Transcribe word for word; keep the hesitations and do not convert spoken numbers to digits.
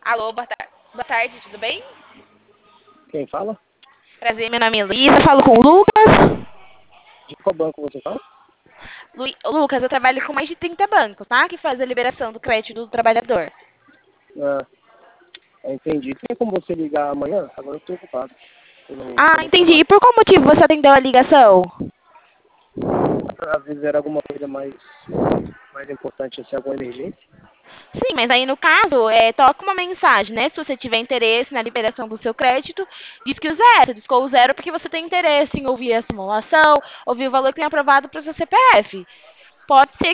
Alô, boa, tar- boa tarde, tudo bem? Quem fala? Prazer, meu nome é Luísa, falo com o Lucas. De qual banco você fala? Lu- Lucas, eu trabalho com mais de trinta bancos, tá? Que faz a liberação do crédito do trabalhador. Ah, entendi. Tem como você ligar amanhã? Agora eu estou ocupado pelo, Ah, pelo entendi. trabalho. E por qual motivo você atendeu a ligação? Às vezes era alguma coisa mais, mais importante, assim, alguma emergência. Sim, mas aí no caso, é, toca uma mensagem, né? Se você tiver interesse na liberação do seu crédito, diz que o zero, discou o zero porque você tem interesse em ouvir a simulação, ouvir o valor que tem aprovado para o seu C P F. Pode ser